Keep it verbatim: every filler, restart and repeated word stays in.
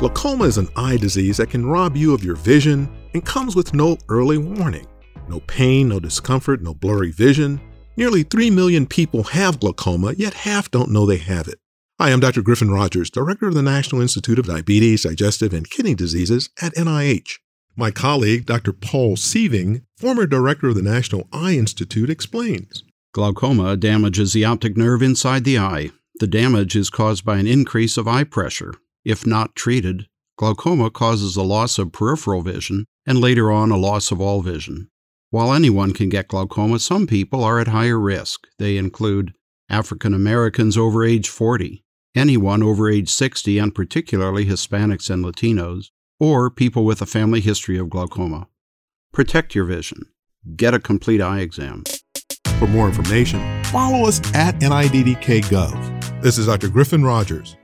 Glaucoma is an eye disease that can rob you of your vision and comes with no early warning. No pain, no discomfort, no blurry vision. Nearly three million people have glaucoma, yet half don't know they have it. Hi, I'm Doctor Griffin Rogers, Director of the National Institute of Diabetes, Digestive, and Kidney Diseases at N I H. My colleague, Doctor Paul Sieving, former Director of the National Eye Institute, explains. Glaucoma damages the optic nerve inside the eye. The damage is caused by an increase of eye pressure. If not treated, glaucoma causes a loss of peripheral vision and later on a loss of all vision. While anyone can get glaucoma, some people are at higher risk. They include African Americans over age forty, anyone over age sixty, and particularly Hispanics and Latinos, or people with a family history of glaucoma. Protect your vision. Get a complete eye exam. For more information, follow us at N I D D K Gov. This is Doctor Griffin Rogers.